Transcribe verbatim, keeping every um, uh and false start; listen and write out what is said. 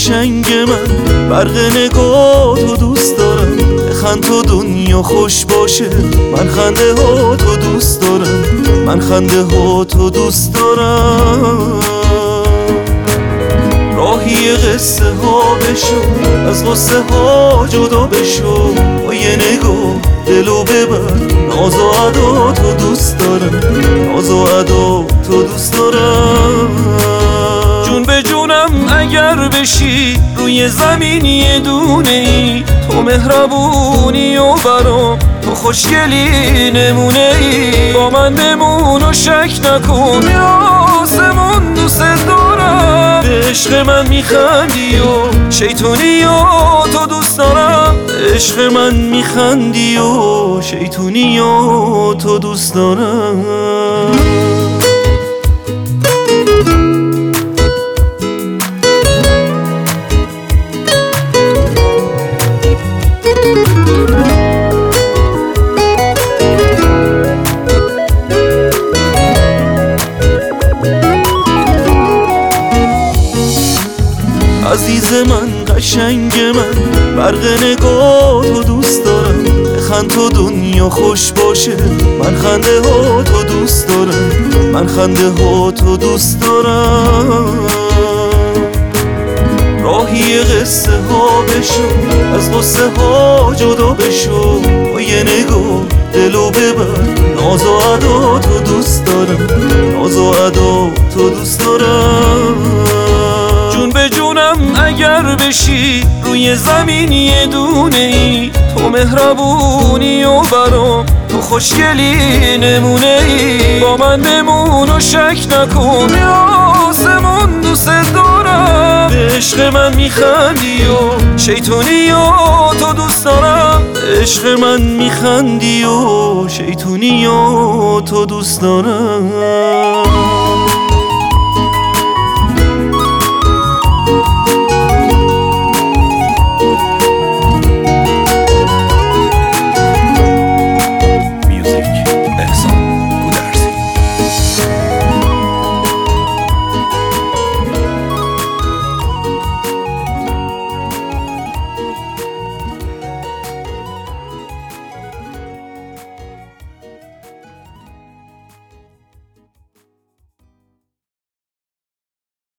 قشنگ من، برق نگاه تو دوست دارم. بخند تو دنیا خوش باشه، من خنده ها تو دوست دارم. من خنده ها تو دوست دارم. راهی قصه ها بشو، از قصه ها جدا بشو. با یه نگاه دلو ببر، ناز و ادا تو دوست دارم. ناز و ادا تو دوست دارم. جون به جونم اگر بشی روی زمین یه دونه ای، تو مهربونی و برام تو خوشگلی نمونه ای. با من بمون و شک نکن، آسمون دوست دارم. به عشق من میخندی و شیطونی و تو دوست دارم. به عشق من میخندی و شیطونی و تو دوست دارم. عزیز من قشنگ من، برق نگاه تو دوست دارم. بخند تو دنیا خوش باشه، من خنده ها تو دوست دارم. من خنده ها تو دوست دارم. راهی قصه ها بشو، از قصه ها جدا بشو. با یه نگاه دلو ببر، ناز و ادا تو دوست دارم. ناز و ادا تو دوست دارم. جون به جونم اگر بشی روی زمین یه دونه ای، تو مهربونی و برام تو خوشگلی نمونه ای. با من بمون و شک نکن، آسمون دوست دارم. به عشق من میخندی و شیطونی و تو دوست دارم. به عشق من میخندی و شیطونی و تو دوست دارم.